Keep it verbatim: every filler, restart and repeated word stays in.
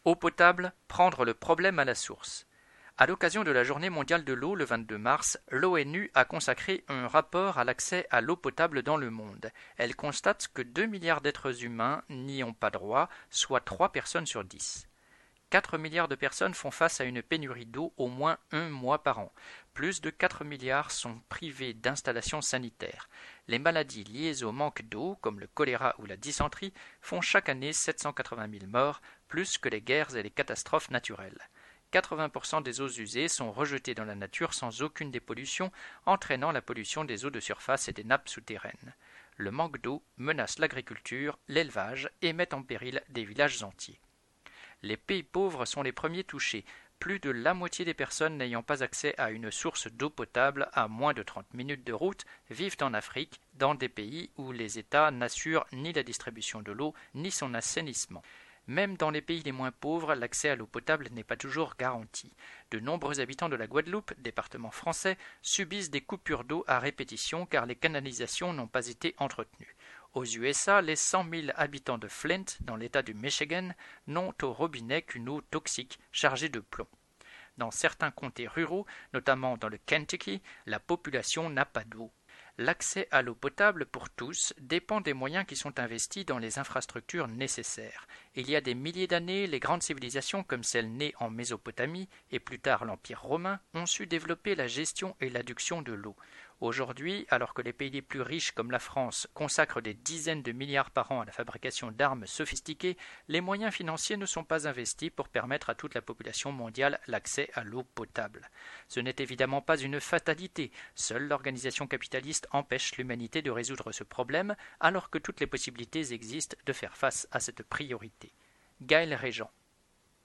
Eau potable, prendre le problème à la source. À l'occasion de la Journée mondiale de l'eau le vingt-deux mars, l'ONU a consacré un rapport à l'accès à l'eau potable dans le monde. Elle constate que deux milliards d'êtres humains n'y ont pas droit, soit trois personnes sur dix. quatre milliards de personnes font face à une pénurie d'eau au moins un mois par an. Plus de quatre milliards sont privés d'installations sanitaires. Les maladies liées au manque d'eau, comme le choléra ou la dysenterie, font chaque année sept cent quatre-vingt mille morts, plus que les guerres et les catastrophes naturelles. quatre-vingts pour cent des eaux usées sont rejetées dans la nature sans aucune dépollution, entraînant la pollution des eaux de surface et des nappes souterraines. Le manque d'eau menace l'agriculture, l'élevage et met en péril des villages entiers. Les pays pauvres sont les premiers touchés, plus de la moitié des personnes n'ayant pas accès à une source d'eau potable à moins de trente minutes de route vivent en Afrique, dans des pays où les États n'assurent ni la distribution de l'eau ni son assainissement. Même dans les pays les moins pauvres, l'accès à l'eau potable n'est pas toujours garanti. De nombreux habitants de la Guadeloupe, département français, subissent des coupures d'eau à répétition car les canalisations n'ont pas été entretenues. Aux U S A, les cent mille habitants de Flint, dans l'État du Michigan, n'ont au robinet qu'une eau toxique chargée de plomb. Dans certains comtés ruraux, notamment dans le Kentucky, la population n'a pas d'eau. L'accès à l'eau potable pour tous dépend des moyens qui sont investis dans les infrastructures nécessaires. Il y a des milliers d'années, les grandes civilisations comme celles nées en Mésopotamie et plus tard l'Empire romain ont su développer la gestion et l'adduction de l'eau. Aujourd'hui, alors que les pays les plus riches comme la France consacrent des dizaines de milliards par an à la fabrication d'armes sophistiquées, les moyens financiers ne sont pas investis pour permettre à toute la population mondiale l'accès à l'eau potable. Ce n'est évidemment pas une fatalité. Seule l'organisation capitaliste empêche l'humanité de résoudre ce problème, alors que toutes les possibilités existent de faire face à cette priorité. Gaël Régent.